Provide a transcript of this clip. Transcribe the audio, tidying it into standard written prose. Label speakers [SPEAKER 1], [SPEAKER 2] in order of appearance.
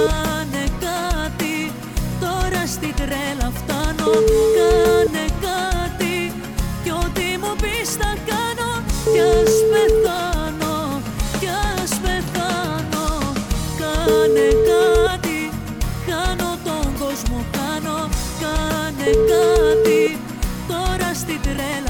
[SPEAKER 1] κάνε κάτι, τώρα στην τρέλα φτάνω. Κάνε κάτι κι ό,τι μου πεις θα κάνω. Κι ας πεθάνω, κι ας πεθάνω. Κάνε κάτι, χάνω τον κόσμο, χάνω. Κάνε κάτι, τώρα στην τρέλα